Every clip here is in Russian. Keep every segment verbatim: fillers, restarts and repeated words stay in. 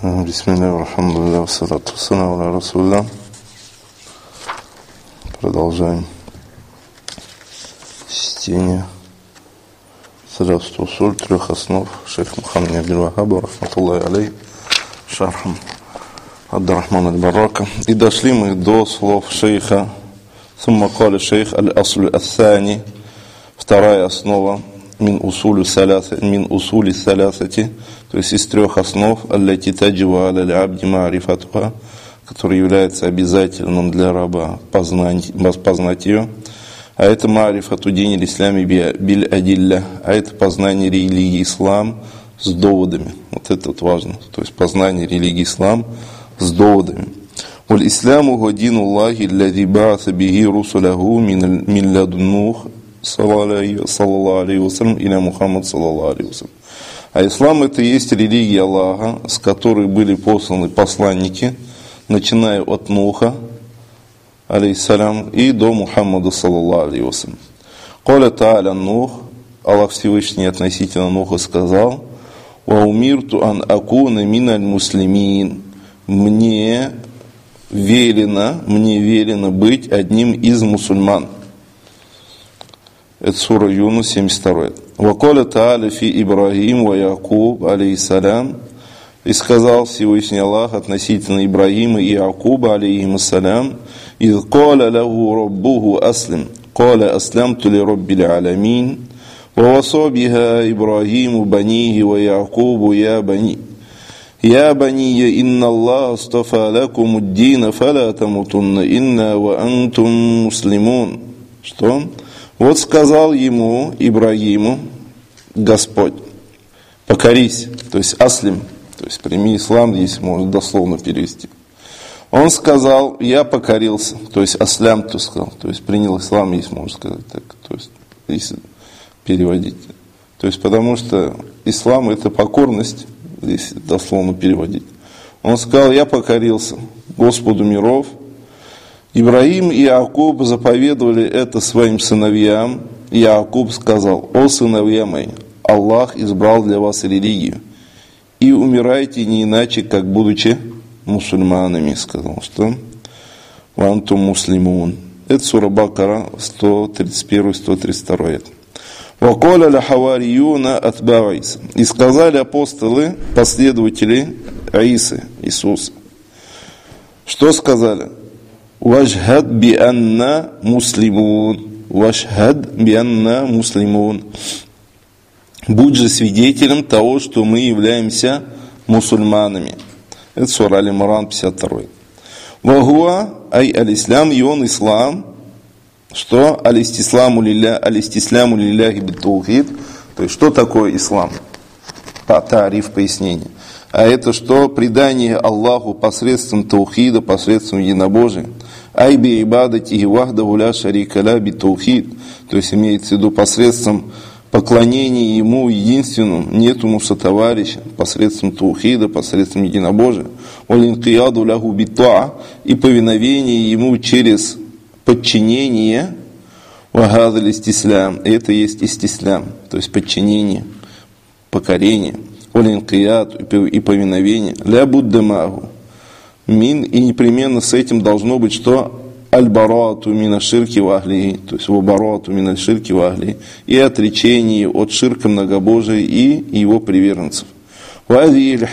Бисмилля, алхамдулилля, вассалату вассаламу аля расулилля. Продолжаем чтение Саляф Усуль, трех основ шейх Мухаммад ибн Абдул-Ваххаба, рахматуллахи алейх, шархам Абд-ар-Рахман аль-Барака. И дошли мы до слов шейха «Сумма каля шейх аль-аслю ас-сани», вторая основа мин усули салясати, мин усули салясати, то есть из трех основ, аллати таджива аля-абди маарифатуха, который является обязательным для раба познать, познать ее. А это маарифату дин аль-ислами биль адилля, а это познание религии ислам с доводами. Вот это вот важно, то есть познание религии ислам с доводами. Валь исламу гадину Аллахи аллади бааса бихи русуляху мин ладуннух саллаллаху алейхи вассалям иля Мухаммад саллаллаху алейхи вассалям. А ислам это и есть религия Аллаха, с которой были посланы посланники, начиная от Нуха алейхиссалям и до Мухаммада саллаллаху алейхи вассалям. Каля тааля Нух, Аллах Всевышний относительно Нуха сказал: «Ва умирту ан акуна миналь муслимин». Мне велено, мне велено быть одним из мусульман. Это сура Юнус, семьдесят два. «Вакаля тааля фи Ибрахим ва Якуб алейхиссалям». И сказал Всевышний Аллах относительно Ибрахима и Якуба алейхиссалям: «Из каля лаху раббуху аслим, каля аслямту ли раббил аламин, ва васа биха Ибрахиму банихи ва Якубу я бани». «Я бани, инна Аллах астафа лакум ад-дина, фала тамутунна инна ва антум муслимун». Что? Вот сказал ему, Ибрагиму, Господь: покорись, то есть аслим, то есть прими ислам, если можно дословно перевести. Он сказал: я покорился, то есть аслям, то сказал, то есть принял ислам, если можно сказать так, то есть если переводить. То есть потому что ислам это покорность, если дословно переводить. Он сказал: я покорился Господу миров. Ибрахим и Якуб заповедовали это своим сыновьям. И Якуб сказал: о сыновья мои, Аллах избрал для вас религию, и умирайте не иначе, как будучи мусульманами. Сказал, что вантум муслимун. Это сура Бакара, сто тридцать один сто тридцать два. «Вакаля ля хавариюна атба Иса». И сказали апостолы, последователи Исы, Иисуса. Что сказали? «Вашхад би анна муслимун». «Вашхад би анна муслимун». Будь же свидетелем того, что мы являемся мусульманами. Это сура Аль-Имран, пятьдесят два. «Вагуа ай аль-ислам», и он ислам. Что? Аль-истисламу лилля, аль-истисляму лилляхи бит-таухид. То есть, что такое ислам? Тариф, пояснение. А это что? Предание Аллаху посредством таухида, посредством единобожия. Ай би ибадати вахдаху ля шарика ля бит-таухид. То есть, имеется в виду посредством поклонения Ему единственному, нету ему сотоварища, посредством таухида, посредством единобожия. Валинкияду ляху бит-таа, и повиновение Ему через подчинение, вагадаль истислям, это есть истислям, то есть подчинение, покорение, олинкият и повиновение, ля буддамагу, мин, и непременно с этим должно быть что? Аль-барату мина ширки вахли, то есть вабарату мина ширки вахли, и отречение от ширка многобожия и его приверженцев. Это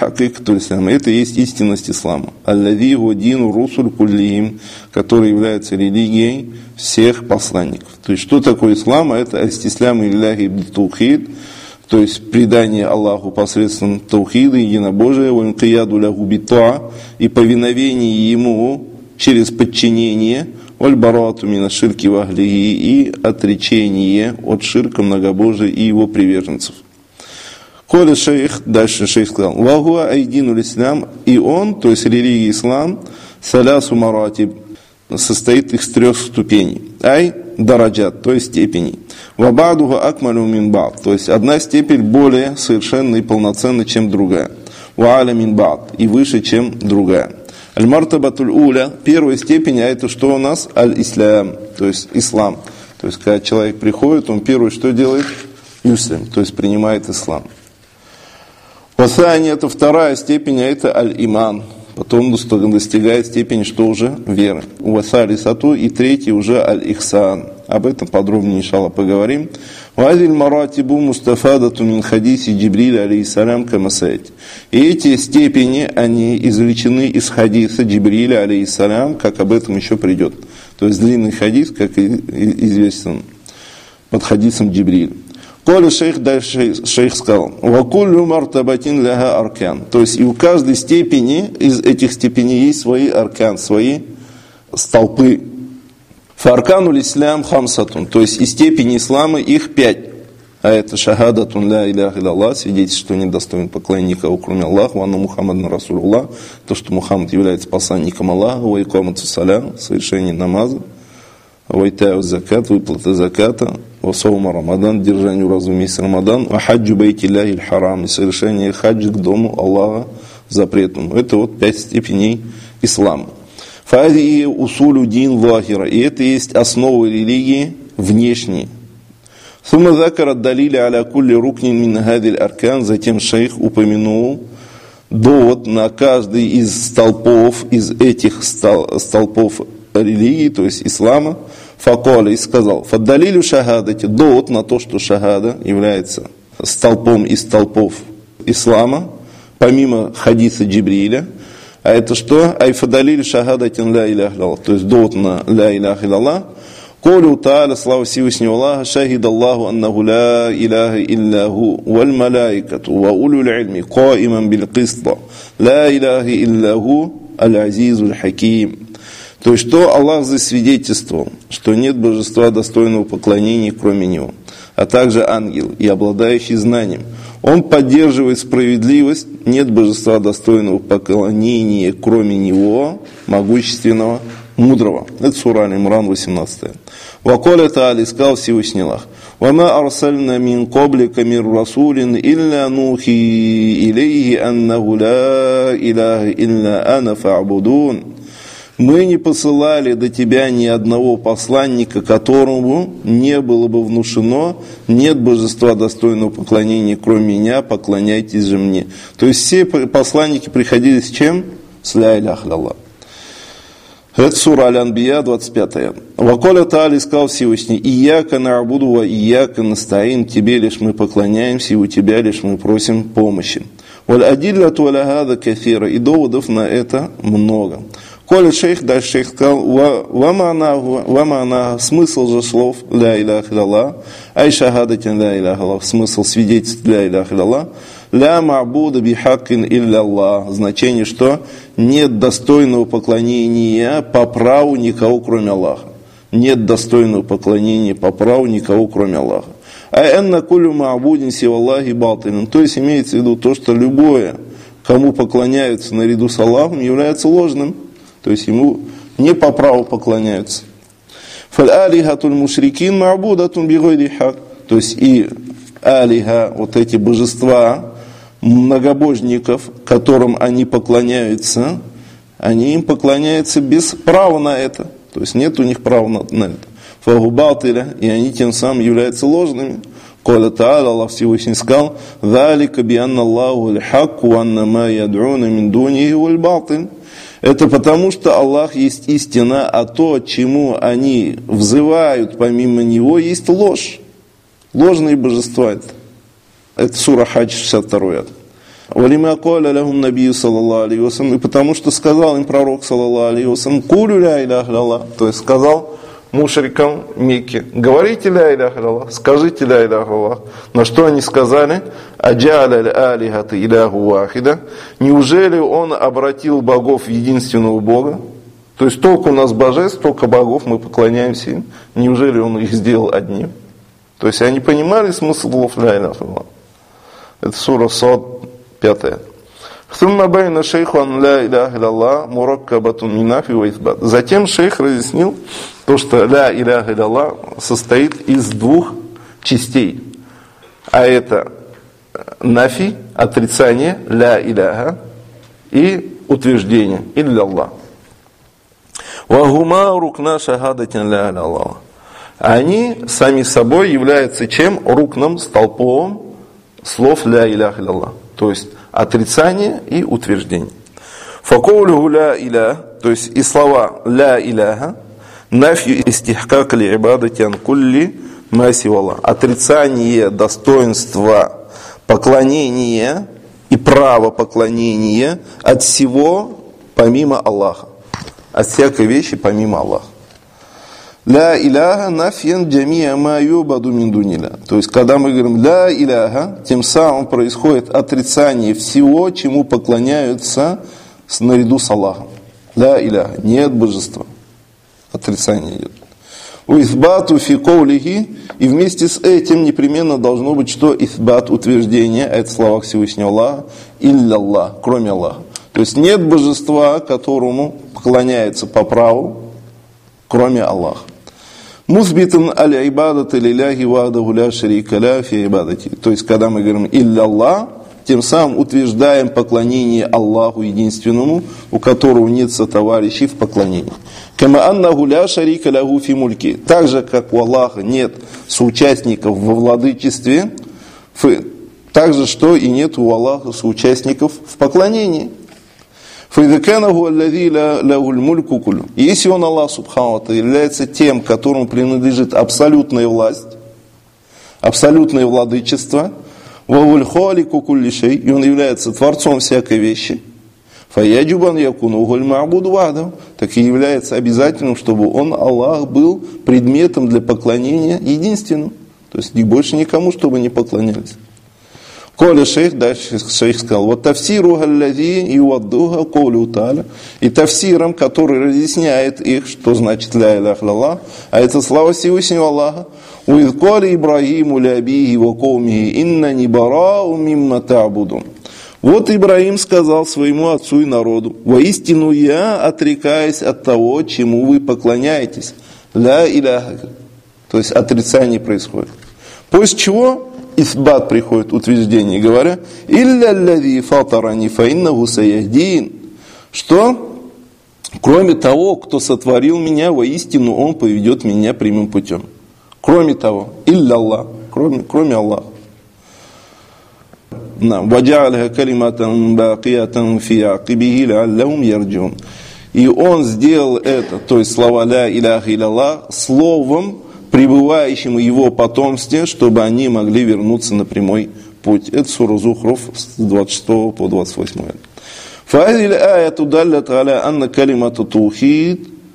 есть истинность ислама, аллади годину русуль куллихим, который является религией всех посланников. То есть, что такое ислам? Это астислям илляхи бит-таухид, то есть предание Аллаху посредством таухида, единобожия, валинкияду ляху бит-таа, и повиновение Ему через подчинение, валь-барату мина ширки вахлихи, и отречение от ширка многобожия и его приверженцев. Коля шейх, дальше шейх сказал: «Вагуа айдину лислам», и он, то есть религия ислам, салясу маратиб, состоит из трех ступеней. Ай дараджат, то есть степеней. Вабадуха акмалю мин бад, то есть одна степень более совершенна и полноценна, чем другая. Вааля мин бад, и выше, чем другая. Аль-мартабатуль уля, первая степень, а это что у нас? Аль-ислам, то есть ислам. То есть когда человек приходит, он первое что делает? Юслим, то есть принимает ислам. Васани — это вторая степень, а это аль-иман. Потом достигает степени, что уже вера. Васали сату, и третий уже аль-ихсан. Об этом подробнее, иншаллах, поговорим. Вазиль маратибу мустафадату мин хадиси Джибриля алейхиссалям камасайт. И эти степени, они извлечены из хадиса Джибриля алейхиссалям, как об этом еще придет. То есть длинный хадис, как известен под хадисом Джибриля. Коля шейх, дальше шейх сказал, «Вакуллю мартабатин ляха аркан». То есть и у каждой степени, из этих степеней есть свои аркан, свои столпы. Фаркануль ислам хамсатун. То есть и степени ислама их пять. А это шахадатун ля иляха илlallah, свидетельство, что недостоин поклонника, кроме Аллаха, ванна Мухаммадна Расулуллах, то, что Мухаммад является посланником Аллаха, ва икамату салям, совершение намаза, ва итау закат, выплата заката, ва саума рамадан, держание уразу месяца Рамадан, ва хаджу байтилляхи аль-харам, и совершение хаджи к дому Аллаха запретному. Это вот пять степеней ислама. Фади усулю дин лахира, и это есть основы религии внешние. Сума закара далили аля кулли рукнин мин хадиль аркан, затем шейх упомянул довод на каждый из столпов, из этих столпов религии, то есть ислама, факаля, и сказал, фаддалилю шахадати, довод на то, что шахада является столпом из столпов ислама, помимо хадиса Джибриля. А это что? Айфадалилю шахадатин ля иляха илlallah, то есть довод на ля иляха илlallah. Колю та'аля, слава Всевышнего Аллаха, шахид Аллаху аннаху ля иляха илляху, валь малайкату, ва улюл ильми, каиман бил киста, ля иляха илляху, аль-азизу аль-хаким. То есть, что Аллах засвидетельствовал, что нет божества достойного поклонения, кроме Него, а также ангел и обладающий знанием. Он поддерживает справедливость, нет божества достойного поклонения, кроме Него, могущественного, мудрого. Это сура Аль-Имран, восемнадцатая. Ваколя та'аля, сказал Всевышний Аллах, «Вама арсальна мин коблика мир расулин, илля нухи илейхи аннаху ля иляха илля ана фа'будун». Мы не посылали до тебя ни одного посланника, которому не было бы внушено, нет божества достойного поклонения, кроме меня, поклоняйтесь же мне. То есть все посланники приходили с чем? С ля иляха илlallah. Это сура Аль-Анбия, двадцать пятая. Ваколя та'аля, сказал Всевышний, «Ияка на'буду ва ияка настаин», тебе лишь мы поклоняемся, и у тебя лишь мы просим помощи. Валь адилляту аля хада кафира, и доводов на это много. Коля шейх, дальше шейх сказал, «Вамана», смысл же слов «Ля иляха илlallah», «Ай шахадатин ля иляха илlallah», смысл свидетельств «Ля иляха илlallah», «Ля ма'буда бихаккин илля-Аллах», значение, что нет достойного поклонения по праву никого, кроме Аллаха. Нет достойного поклонения по праву никого, кроме Аллаха. А энна кулю ма'будин сиваллахи балтилин, то есть имеется в виду то, что любое, кому поклоняются наряду с Аллахом, является ложным. То есть ему не по праву поклоняются. Фаль-алихатуль мушрикин ма'будатун бигойри хак. То есть и алиха, вот эти божества многобожников, которым они поклоняются, они им поклоняются без права на это. То есть нет у них права на, на это. Фагубатиля, и они тем самым являются ложными. Коля та'аля, Аллах Всевышний сказал, «Залика бианна Аллаху аль-хакку, анна ма яд'уна мин дунихи валь-батиль». Это потому, что Аллах есть истина, а то, чему они взывают помимо Него, есть ложь. Ложные божества это. Это сура Хадж, шестьдесят второй ад. «Валима коля лахум набию, саллаллаху алейхи вассалям», и потому, что сказал им пророк, саллаллаху алейхи вассалям, «Кулю ля иляха илlallah», то есть сказал мушрикам Мекки, говорите ля иляха илlallah, скажите ля иляха илlallah. На что они сказали? Аджаля алихата иляху вахида. Неужели он обратил богов в единственного Бога? То есть только у нас божеств, только богов, мы поклоняемся им. Неужели он их сделал одним? То есть они понимали смысл слов ля иляха илlallah. Это сура Сад, пятая. Затем шейх разъяснил то, что ля иляха илlallah состоит из двух частей. А это нафи, отрицание, ля иляха, и утверждение, илля-Аллах. Вагума рукна шахадатин ля илlallah. Они сами собой являются чем? Рукном, столпом слов ля иляха илlallah. То есть Отрицание и утверждение. Факоулюху ля иля, то есть и слова ля иляха, нафью истихкак ли ибадати ан кулли ма сиваллах. Отрицание достоинства поклонения и право поклонения от всего помимо Аллаха. От всякой вещи помимо Аллаха. Ля иляха нафьян джамия ма юбаду мин дуниля. То есть, когда мы говорим ля иляха, тем самым происходит отрицание всего, чему поклоняются наряду с Аллахом. Ля иляха. Нет божества. Отрицание идет. Уизбату фи коулихи, и вместе с этим непременно должно быть что? Исбат, утверждение, а это слова Всевышнего Аллаха, илля Аллах, кроме Аллаха. То есть нет божества, которому поклоняется по праву, кроме Аллаха. Музбитан аля ибадат лиляхи вахдаху ля шарика ля фи ибадати. То есть когда мы говорим илля Аллах, тем самым утверждаем поклонение Аллаху единственному, у которого нет сотоварищей в поклонении. Кама аннаху ля шарика лаху фи мульки. Так же, как у Аллаха нет соучастников во владычестве, так же, что и нет у Аллаха соучастников в поклонении. Если он, Аллах Субхану, является тем, которому принадлежит абсолютная власть, абсолютное владычество, и он является творцом всякой вещи, так и является обязательным, чтобы он, Аллах, был предметом для поклонения единственным. То есть больше никому, чтобы не поклонялись. Коля шейх, дальше шейх сказал, вот тафсиру галлади и ваддуха коулю та'аля, и тафсиром, который разъясняет их, что значит ля иляха илlallah, а это слава Всевышнего Аллаха. Уиз коля Ибрахиму ля абихи ва каумихи иннани барау мимма та'будун. Вот Ибрахим сказал своему отцу и народу: воистину я отрекаюсь от того, чему вы поклоняетесь. Ля иляха. То есть отрицание происходит. После чего исбат приходит, утверждение, говоря, «Илля ллади фатарани фаиннаху саяхдин». Что? Кроме того, кто сотворил меня, воистину он поведет меня прямым путем. Кроме того, «Илля Аллах», кроме, кроме Аллаха. «Ваджа'алха калиматан бакиятан фи акибихи ла'аллахум ярджун». И он сделал это, то есть слова «Ля иляха илlallah», словом, пребывающим в его потомстве, чтобы они могли вернуться на прямой путь. Это сура Зухруф с двадцать шестого по двадцать восьмой. فهذه الآية دلت على أن كلمة التوحيد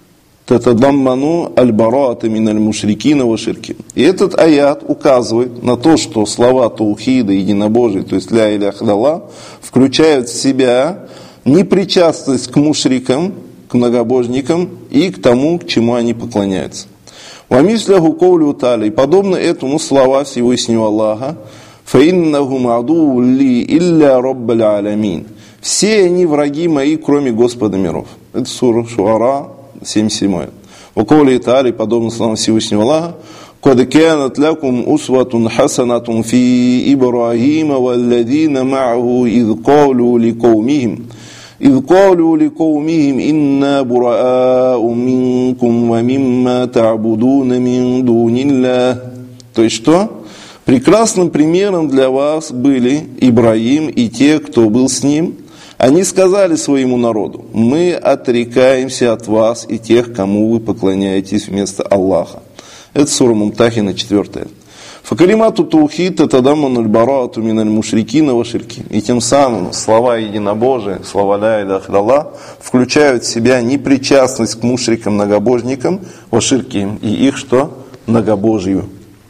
تتضمن البراءة من المشركين وشركهم. И этот аят указывает на то, что слова таухида, единобожия, то есть ля иляха илlallah, включают в себя непричастность к мушрикам, к многобожникам и к тому, к чему они поклоняются. Вамисляху коулю та'аля, и подобно этому слова Всевышнего Аллаха, фаиннахум аду ли илля раббаль алямин. Все они враги мои, кроме Господа миров. Это сура Шуара, семьдесят семь. Вакоулю та'аля, и подобно словам Всевышнего Аллаха, кад канат лакум усватун хасанатун фи Ибрахима валладина ма'аху из коулю ли каумихим. إذ قالوا لقومهم إنا براء منكم ومما تعبدون من دون الله. То есть что? Прекрасным примером для вас были Ибрахим и те, кто был с ним. Они сказали своему народу: мы отрекаемся от вас и тех, кому вы поклоняетесь вместо Аллаха. Это сура Мумтахина, четвертая. Факалимату таухид татадамману аль-бараату миналь мушрикина ва ширки. И тем самым слова единобожия, слова ля иляха илlallah включают в себя непричастность к мушрикам, многобожникам, ва ширки, и их что? Многобожию.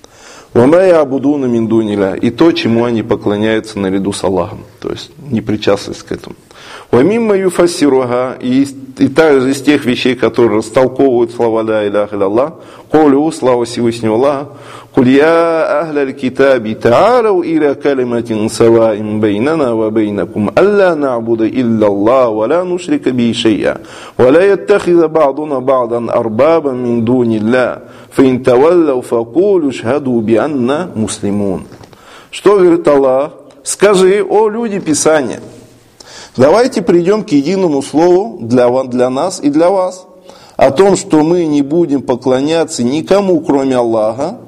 Ва ма я'будуна мин дунилля, и то, чему они поклоняются наряду с Аллахом, то есть непричастность к этому. Ва мимма юфассируха, и также из тех вещей, которые растолковывают слова ля иляха илlallah, колю, слава Всевышнего Аллаха, قل يا أهل الكتاب تعالوا إلى كلمة سواء بيننا وبينكم ألا نعبد إلا الله ولا نشرك به شيئا ولا يتخذ بعضنا بعضا أربابا من دون الله فإن تولوا فقولوا اشهدوا بأننا مسلمون. Что говорит Аллах? Скажи, о люди Писания, давайте придем к единому слову для, для нас и для вас, о том, что мы не будем поклоняться никому, кроме Аллаха,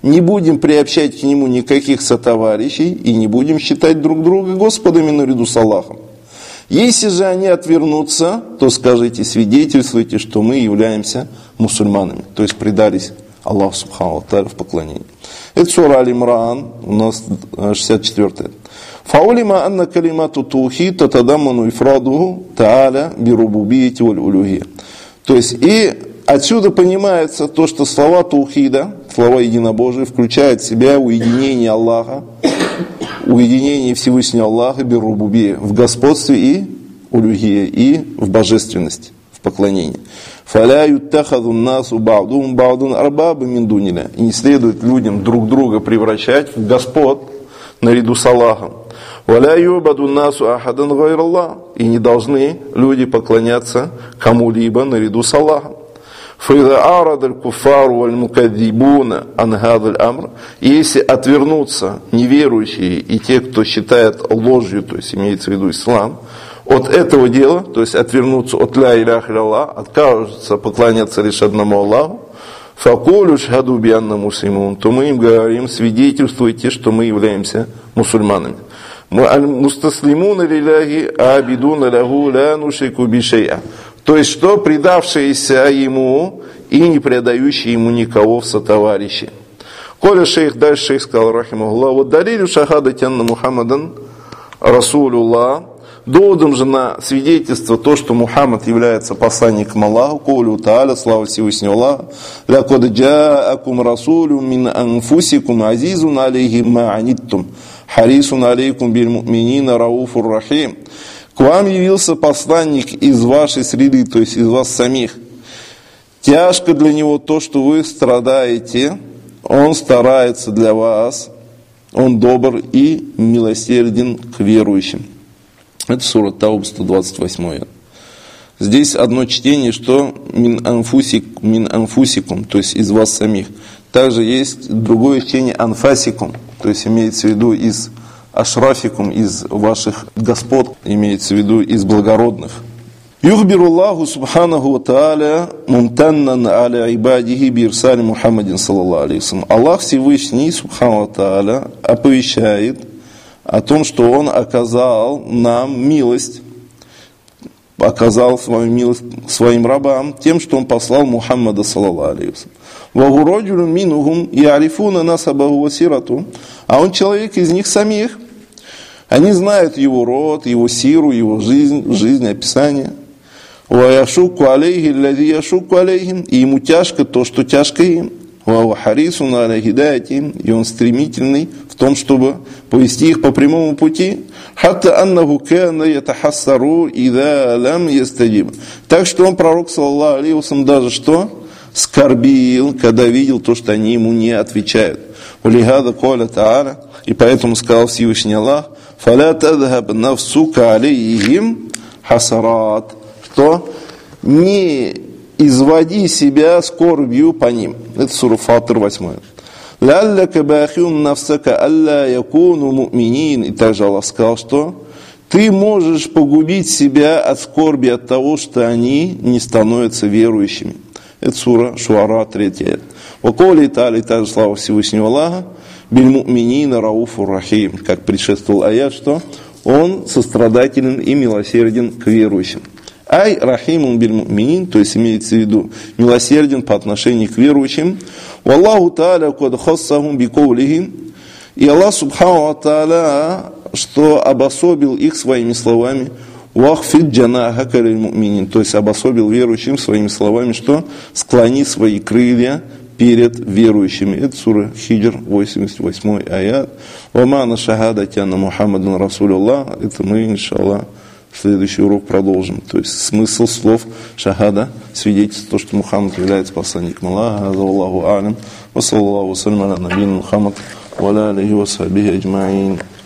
не будем приобщать к нему никаких сотоварищей и не будем считать друг друга Господами наряду с Аллахом. Если же они отвернутся, то скажите, свидетельствуйте, что мы являемся мусульманами, то есть предались Аллаху Субхану ва Тааля в поклонении. Это сура Аль-Имран, у нас шестьдесят четвёртая. Фаулима анна калимату таухид татадамману ифрадуху та'аля бирубубийяти валь улюхия. То есть, и отсюда понимается то, что слова таухида, слова единобожия, включают в себя уединение Аллаха, уединение Всевышнего Аллаха бирубубия, в господстве и улюхия, и в божественности, в поклонении. Фаля юттахаду насу ба'дун ба'дун арбаба мин дуниля. И не следует людям друг друга превращать в господ наряду с Аллахом. Валя юбаду насу ахадан гайраллах. И не должны люди поклоняться кому-либо наряду с Аллахом. Фаида арадаль куфару валь мукаддибуна ан гадаль амр. Если отвернутся неверующие и те, кто считает ложью, то есть имеется в виду ислам, от этого дела, то есть отвернуться от ля иляха илlallah, откажутся поклоняться лишь одному Аллаху, факулю шхаду бианна муслимун, то мы им говорим, свидетельствуйте, что мы являемся мусульманами. Мустаслимуна лиляхи абидуна лаху ля нушрику би шай'a. То есть, что предавшиеся ему и не предающие ему никого в сотоварищи. Коля шейх, дальше шейх сказал, рахимахуллах, вот далилю шахадати анна Мухаммадан Расулуллах. Доводом же на свидетельство то, что Мухаммад является посланником Аллаха, Коулю Тааля, слава Всевышнего Аллаха, лакад джаакум расулю мин анфусикум азизун алейхи ма аниттум, харисун алейкум биль му'минина рауфур рахим. К вам явился посланник из вашей среды, то есть из вас самих. Тяжко для него то, что вы страдаете, он старается для вас, он добр и милосерден к верующим. Это сура Тауба, сто двадцать восьмая. Здесь одно чтение, что мин анфусик, мин анфусикум, то есть из вас самих. Также есть другое чтение анфасикум, то есть имеется в виду из ашрафикум, из ваших господ, имеется в виду из благородных. Юхбируллаху субханаху ва тааля мумтаннан аля ибадихи бирсали Мухаммадин саллаллаху алейхи ва саллям. Аллах Всевышний субхану ва тааля оповещает о том, что Он оказал нам милость, оказал свою милость своим рабам тем, что Он послал Мухаммада саллаллаху алейхи ва саллям. А он человек из них самих. Они знают его род, его сиру, его жизнь, жизнь, описание. И ему тяжко то, что тяжко им. И он стремительный в том, чтобы повести их по прямому пути. Так что он, пророк, саллаллаху алейхи ва саллям, даже что? Скорбил, когда видел то, что они ему не отвечают. И поэтому сказал Всевышний Аллах, что не изводи себя скорбью по ним. Это сура Фатир восьмая. И также Аллах сказал, что ты можешь погубить себя от скорби от того, что они не становятся верующими. Это сура Шуара третья. Ваколи Тали, также слава Всевышнего Аллаха, биль му'минина рауфур рахим, как предшествовал аят, что он сострадателен и милосерден к верующим. Ай рахимун биль му'минин, то есть имеется в виду милосерден по отношению к верующим. Валлаху Тааля кад хассахум бикоулихи, и Аллах субхану ва тааля, что обособил их своими словами, вахфид джанахака лиль му'минин, то есть обособил верующим своими словами, что склони свои крылья перед верующими. Это сура Хиджр, восемьдесят восьмой аят. Вамана шахадати анна Мухаммадан Расулуллах. Это мы, иншаллах, следующий урок продолжим. То есть смысл слов шахада, свидетельство, что Мухаммад является посланником Аллаха. Аллаху алям. Ва саллаллаху ва саллям аля набийина Мухаммад ва аля алихи ва сахбихи аджмаин.